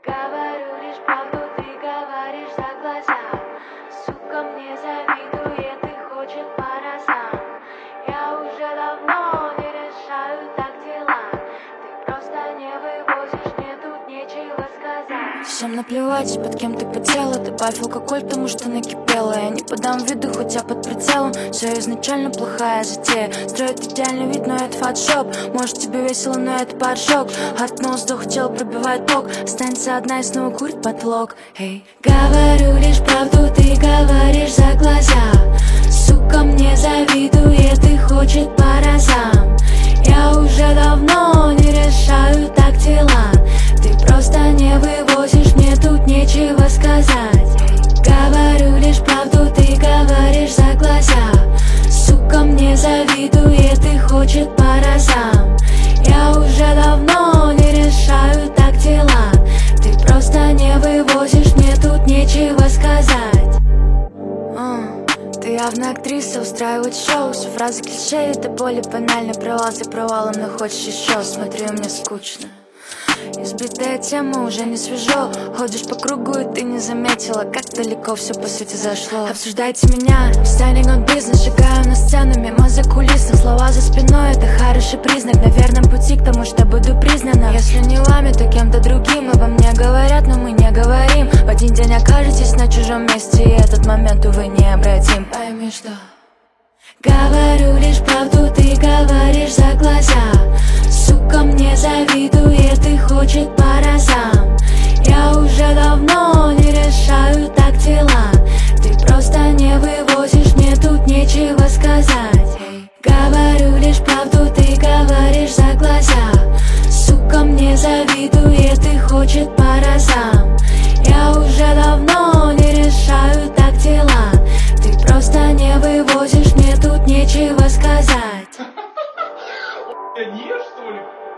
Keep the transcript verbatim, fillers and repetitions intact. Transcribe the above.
Говорю лишь правду, ты говоришь за глаза. Сука, мне завидует и хочет по разам. Я уже давно не решаю так дела. Ты просто не вывозишь, мне тут нечего сказать. Всем наплевать, под кем ты потела. Добавь алкоголь тому, что накипело. Я не подам виду, хотя под прицелом. Все изначально плохая затея. Строит идеальный вид, но это фотошоп. Может тебе весело, но это поджог. От носа хотел пробивает ток. Останется одна и снова курит потолок. Hey. Говорю лишь правду, ты говоришь за глаза. Сука, мне завидует и хочет по разам. Я уже давно не решаю так дела. Ты просто не вывозишь, мне тут нечего сказать. Говорю лишь правду, ты говоришь за глаза. Сука, мне завидует и хочет по разам. Я уже давно не решаю так дела. Ты просто не вывозишь, мне тут нечего сказать. uh, Ты явно актриса, устраивает шоу. Все фразы клише, это более банально. Провал за провалом, но хочешь еще. Смотри, мне скучно. Избитая тема, уже не свежо. Ходишь по кругу и ты не заметила, как далеко все по сути зашло. Обсуждайте меня, standing on business. Шагаю на сцену, мимо закулисно. Слова за спиной, это хороший признак. На верном пути к тому, что буду признана. Если не вами, то кем-то другим. Обо мне говорят, но мы не говорим. В один день окажетесь на чужом месте, и этот момент, увы, необратим. Пойми, что говорю лишь правду, ты говоришь за глаза. Сука, мне завидует и хочет по разам. Я уже давно не решаю так дела. Ты просто не вывозишь, мне тут нечего сказать. Говорю лишь правду, ты говоришь за глаза. Сука, мне завидует и хочет по разам. Я уже давно не решаю так дела. Ты просто не вывозишь, мне тут нечего сказать. Я не ешь, что ли?